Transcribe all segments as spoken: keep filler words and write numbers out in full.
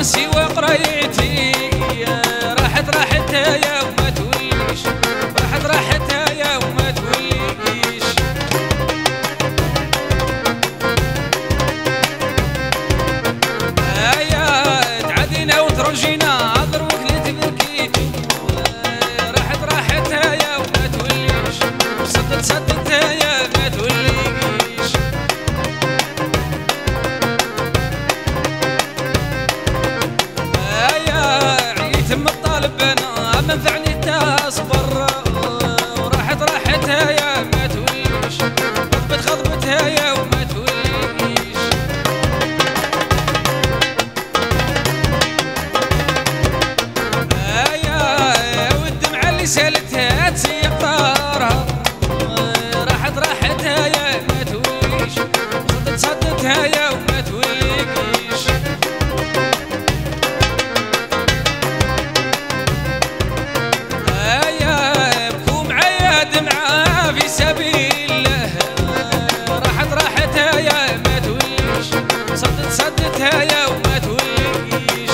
سوى قرايتي راحت راحتها يا وما توليش راحت راحتها يا وما توليش يا تعدينا وترجينا ضربك اللي تبكيتو راحت راحتها يا وما توليش صدت صدتها يا ما توليش تم الطالب انا منفعني التاس برا وراحت راحتها يا ما توليش غضبت خضبتها يا وما توليش يا والدمعة اللي سالتها تسيق طارها راحت راحتها يا ما توليش صدت صدتها يا وما توليش في سبيل الله راحت راحتها يا ما توليش صدت صدتها يا وما توليش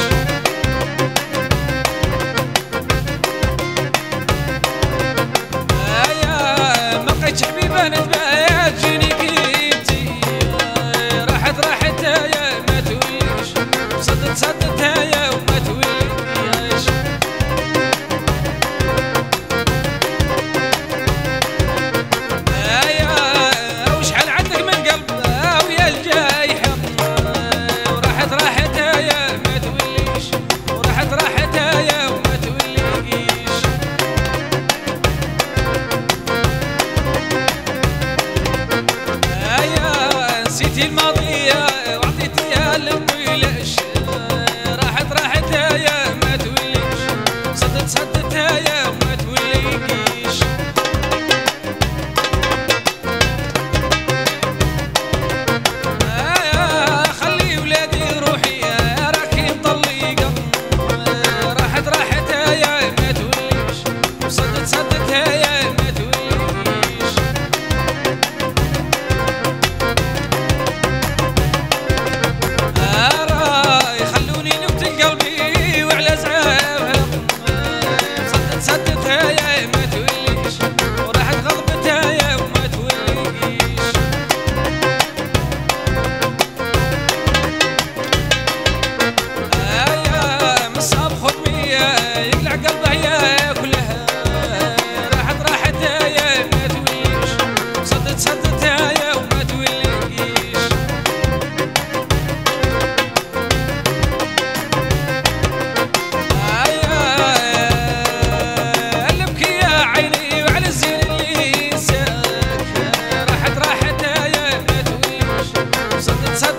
يا ما لقيتش حبيبه نتبايع تجيني كيبتي راحت راحتها يا ما توليش صدت صدتها يا وما توليش الماضية وعطيتيها للطويلش راحت راحتها يا ما توليش صدت صدتها يا ما توليش خلي ولادي روحي راكي مطلقة راحت راحتها يا ما توليش صدت صدتها يا ما توليش صدت صدت